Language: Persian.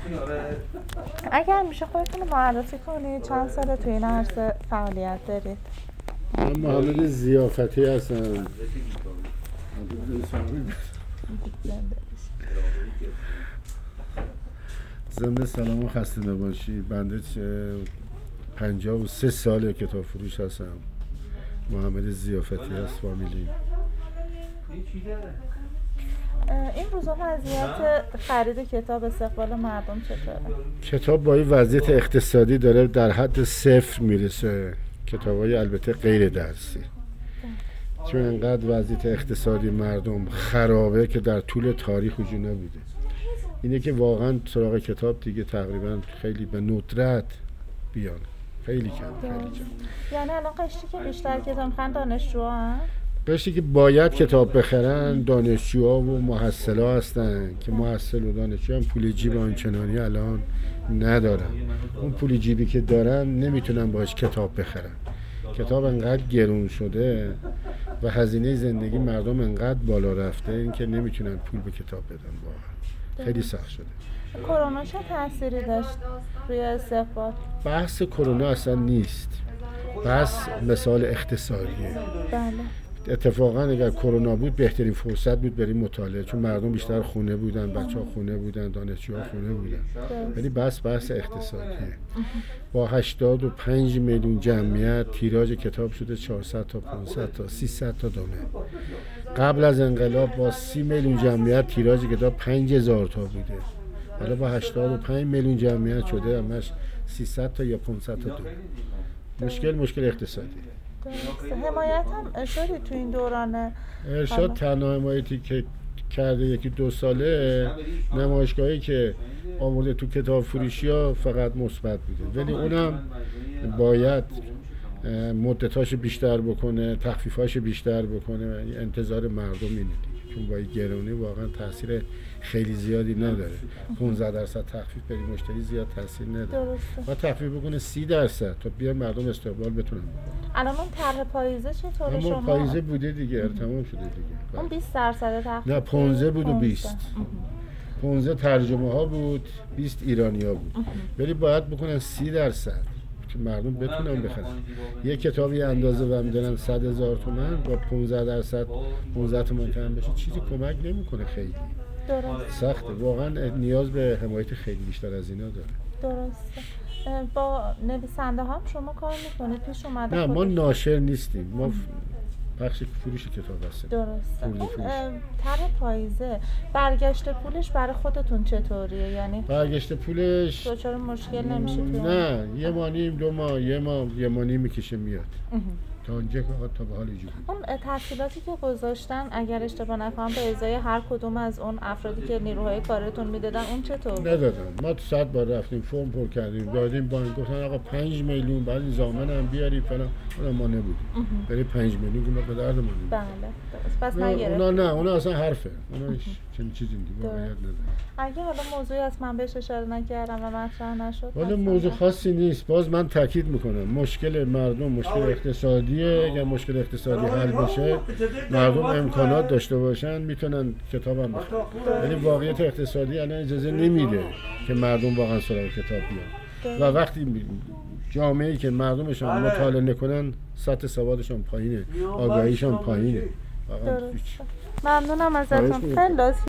اگر میشه خودتون رو معرفی کنید، چند ساله توی این عرصه فعالیت دارید؟ من محمد ضیافتی هستم. زنده سلام و خسته نباشی. بنده 53 سال کتاب فروش هستم. محمد ضیافتی هست فامیلی. این روزا وضعیت خرید کتاب، استقبال مردم چطوره؟ کتاب با این وضعیت اقتصادی داره در حد صفر میرسه. کتابای البته غیر درسی، چون انقدر وضعیت اقتصادی مردم خرابه که در طول تاریخ وجود نبوده. اینه که واقعا سراغ کتاب دیگه تقریبا خیلی به ندرت بیان، خیلی کم. یعنی الان قشری که بیشتر کتاب میخوان دانشجوها هستن؟ قشری که باید کتاب بخرن دانشجوها و محصلا هستن که محصل و دانشجو هم پول جیب آنچنانی الان ندارن. اون پول جیبی که دارن نمیتونن باهاش کتاب بخرن. کتاب انقدر گرون شده و هزینه زندگی مردم انقدر بالا رفته این که نمیتونن پول به کتاب بدن. واقعا خیلی سخت شده. کرونا چه تأثیری داشت روی استقبال؟ بحث کرونا اصلا نیست، بحث مثال اقتصادیه. بله. اتفاقا اگر کرونا بود بهترین فرصت بود بریم مطالعه، چون مردم بیشتر خونه بودن، بچه‌ها خونه بودن، دانشجوها خونه بودن. ولی بحث اقتصادیه. با 85 میلیون جمعیت تیراژ کتاب شده 400 تا 500 تا 300 تا دونه. قبل از انقلاب با 30 میلیون جمعیت تیراژ کتاب 5000 تا بوده. حالا با 85 میلیون جمعیت شده همش 300 تا یا 500 تا دونه. مشکل اقتصادی. حمایت هم شدی تو این دوران؟ ارشاد تنها حمایتی که کرده یکی 2 ساله نمایشگاهی که آورده تو کتاب فروشی ها فقط مثبت بوده، ولی اونم باید مدتاش بیشتر بکنه، تخفیفاش بیشتر بکنه. انتظار مردم اینه دیگه، چون با این گرونی واقعا تاثیر خیلی زیادی نداره. 15% تخفیف برای مشتری زیاد تاثیر نداره. و تخفیف بکنه 30% تا بیا مردم استقبال بتونن بکنن. الان اون طرح پاییزه چطوره شما؟ اون پاییزه بوده دیگه، تمام شده دیگه. اون 20% تخفیف؟ نه 15 بود و 20. 15 ترجمه ها بود، 20 ایرانی ها بود. ولی باید بکنن 30% که مردم بتونن بخرن. یه کتابی اندازه و میدونن 100,000 تومان با 15% 15 تومان کم بشه چیزی کمک نمیکنه. خیلی درست. سخته. واقعا نیاز به حمایت خیلی بیشتر از اینا داره. درسته. با نویسنده هم شما کار میکنید؟ پیش اومده؟ نه ما ناشر نیستیم، ما بخش فروش کتاب هستیم. درسته. اون طرح پاییزه برگشت پولش برای خودتون چطوریه؟ یعنی برگشت پولش دچار مشکل نمیشه تو؟ نه، یه ماه نیم، 2 ماه، یه ماه نیم میکشه میاد. تا اونجا تا به حال اینجوری. اون تحصیلاتی که گذاشتن اگر اشتباه نکنم به ازای هر کدوم از اون افرادی که نیروهای کارتون میدادن اون چطور؟ ندادن. ما 100 بار رفتیم فرم پر کردیم، دادیم بانک، گفتن آقا 5 میلیون بعد این زامن هم بیاری فلان. ما نبودیم. برای 5 میلیون که ما به درد ما بله درست. پس نگرفت. اونا اصلا حرفه. اونا چنین چیزی دیگه واقعیت نداره. اگه حالا موضوعی از من بهش اشاره نکردم و مطرح نشد، حالا موضوع خاصی نیست. باز من تاکید میکنم مشکل مردم مشکل اقتصادیه. اگر مشکل اقتصادی حل بشه، مردم امکانات داشته باشن میتونن کتابم بخرن. ولی واقعیت اقتصادی الان اجازه نمیده که مردم واقعا سراغ کتاب بیان. و وقتی جامعه‌ای که مردمشون مطالعه نکنن سطح سوادشون پایینه، آگاهیشون پایینه. ممنونم ازتون. خیلی